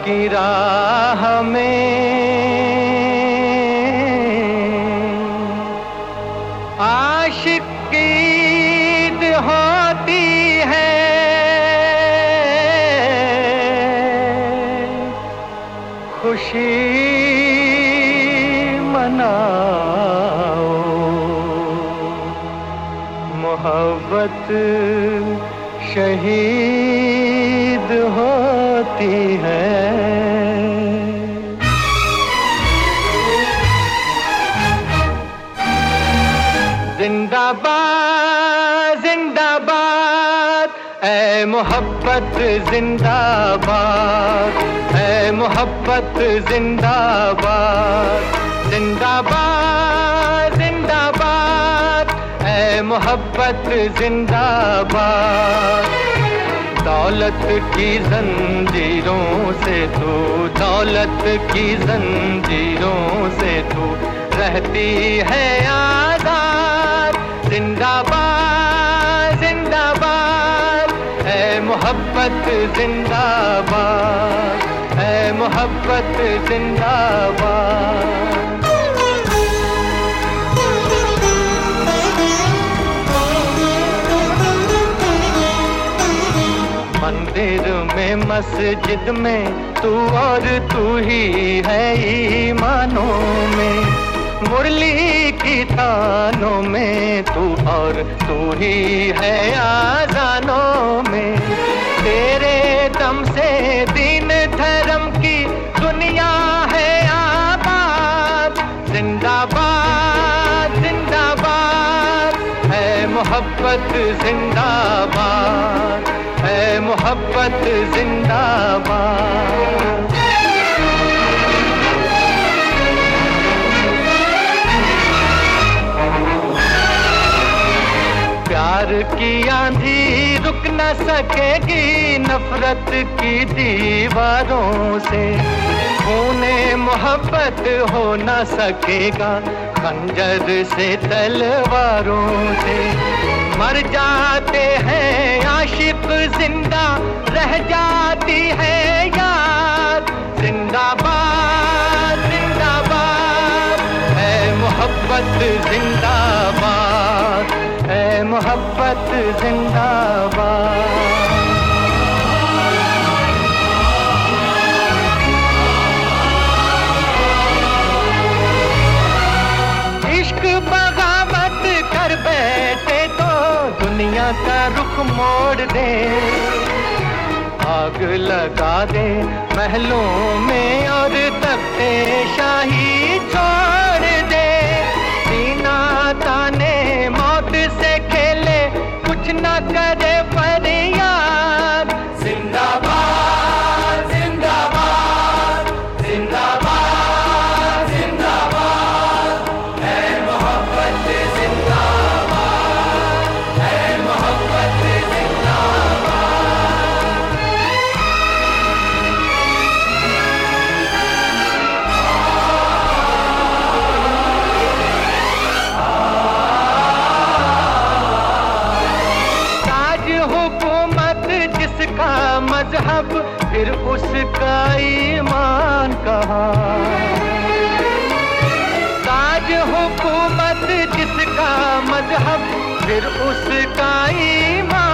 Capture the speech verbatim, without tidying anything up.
की राह में आशिक की ईद होती है, खुशी मनाओ, मोहब्बत शहीद होती है। जिंदाबाद जिंदाबाद ऐ मोहब्बत जिंदाबाद, ऐ मोहब्बत जिंदाबाद। जिंदाबाद जिंदाबाद ऐ मोहब्बत जिंदाबाद। दौलत की जंजीरों से तू, दौलत की जंजीरों से तू रहती है आजाद। जिंदाबाद जिंदाबाद ऐ मोहब्बत जिंदाबाद, ऐ मोहब्बत जिंदाबाद। मंदिर में मस्जिद में तू और तू ही है ईमानों में, मुरली की तानों में तू और तू ही है आजानों में। तेरे दम से दीन धर्म की दुनिया है आबाद। जिंदाबाद जिंदाबाद है मोहब्बत जिंदाबाद, है मोहब्बत जिंदाबाद। प्यार की आंधी रुक न सकेगी नफरत की दीवारों से, खूने मोहब्बत हो न सकेगा खंजर से तलवारों से। मर जाते हैं आशिक जिंदा रह जाती है याद। जिंदाबाद जिंदाबाद है मोहब्बत जिंदाबाद, है मोहब्बत जिंदाबाद। इश्क बगावत कर बैठे तो दुनिया का रुख मोड़ दे, आग लगा दे महलों में और तख्ते शाही छोड़ दे। सीना ताने मौत से खेले कुछ न करे फरियाद। जिंदाबाद जिंदाबाद जिंदाबाद जिंदाबाद है मोहब्बत जिंदाबाद, है मोहब्बत मजहब फिर उसका ईमान कहाँ। ताज हुकूमत जिसका मजहब फिर उसका ईमान